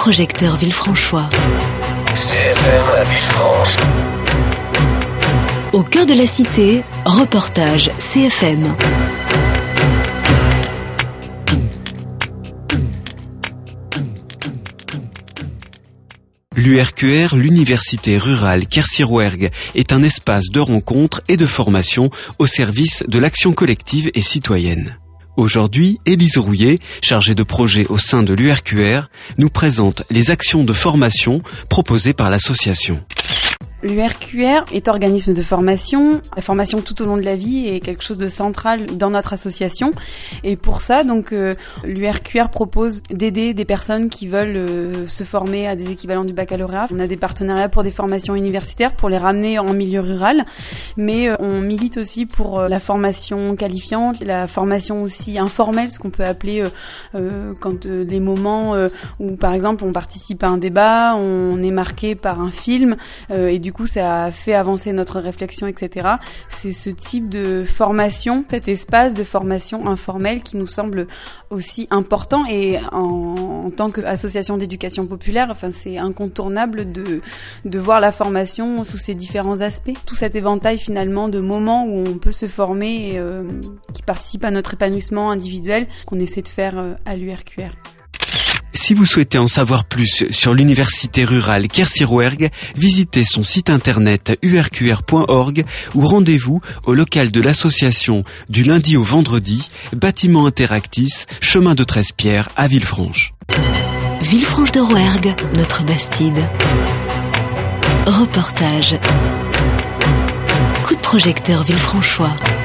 projecteur Villefranchois. CFM à Villefranche. Au cœur de la cité, reportage CFM. L'URQR, l'Université rurale Quercy-Rouergue, est un espace de rencontre et de formation au service de l'action collective et citoyenne. Aujourd'hui, Élise Rouillet, chargée de projet au sein de l'URQR, nous présente les actions de formation proposées par l'association. L'URQR est organisme de formation. La formation tout au long de la vie est quelque chose de central dans notre association. Et pour ça, donc, l'URQR propose d'aider des personnes qui veulent se former à des équivalents du baccalauréat. On a des partenariats pour des formations universitaires pour les ramener en milieu rural. Mais on milite aussi pour la formation qualifiante, la formation aussi informelle, ce qu'on peut appeler quand les moments où, par exemple, on participe à un débat, on est marqué par un film, et du coup, ça a fait avancer notre réflexion, etc. C'est ce type de formation, cet espace de formation informelle qui nous semble aussi important. Et en tant qu'association d'éducation populaire, enfin, c'est incontournable de voir la formation sous ses différents aspects. Tout cet éventail finalement de moments où on peut se former et qui participent à notre épanouissement individuel qu'on essaie de faire à l'URQR. Si vous souhaitez en savoir plus sur l'Université rurale Quercy-Rouergue, visitez son site internet urqr.org ou rendez-vous au local de l'association du lundi au vendredi, bâtiment Interactis, chemin de Treize-Pierres à Villefranche. Villefranche de Rouergue, notre Bastide. Reportage. Coup de projecteur Villefranchois.